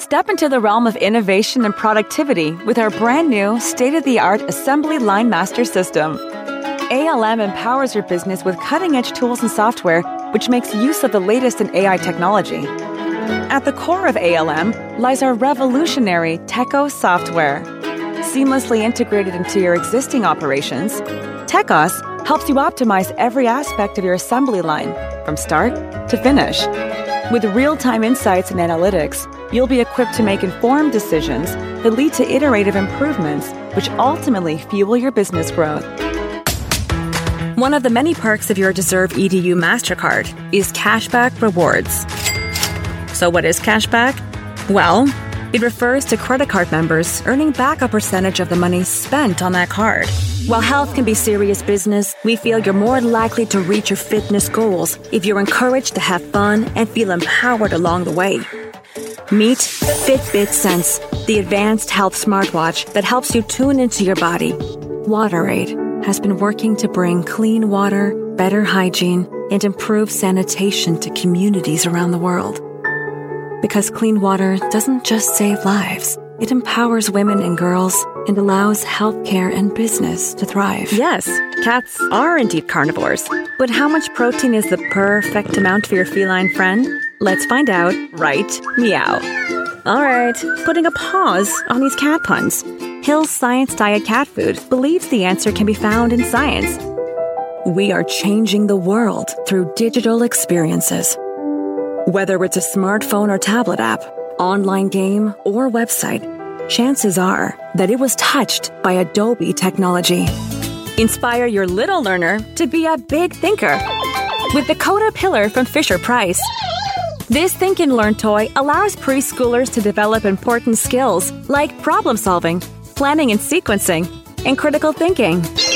Step into the realm of innovation and productivity with our brand new state-of-the-art Assembly Line Master System. ALM empowers your business with cutting-edge tools and software, which makes use of the latest in AI technology. At the core of ALM lies our revolutionary Techo software. Seamlessly integrated into your existing operations, Techos helps you optimize every aspect of your assembly line, from start to finish. With real-time insights and analytics, you'll be equipped to make informed decisions that lead to iterative improvements, which ultimately fuel your business growth. One of the many perks of your Deserve EDU MasterCard is Cashback Rewards. So what is cashback? Well, it refers to credit card members earning back a percentage of the money spent on that card. While health can be serious business, we feel you're more likely to reach your fitness goals if you're encouraged to have fun and feel empowered along the way. Meet Fitbit Sense, the advanced health smartwatch that helps you tune into your body. WaterAid has been working to bring clean water, better hygiene, and improved sanitation to communities around the world. Because clean water doesn't just save lives, it empowers women and girls and allows healthcare and business to thrive. Yes, cats are indeed carnivores. But how much protein is the perfect amount for your feline friend? Let's find out right meow. All right, putting a pause on these cat puns. Hill's Science Diet Cat Food believes the answer can be found in science. We are changing the world through digital experiences. Whether it's a smartphone or tablet app, online game, or website, chances are that it was touched by Adobe technology. Inspire your little learner to be a big thinker with the Coda Pillar from Fisher-Price. This Think and Learn toy allows preschoolers to develop important skills like problem solving, planning and sequencing, and critical thinking.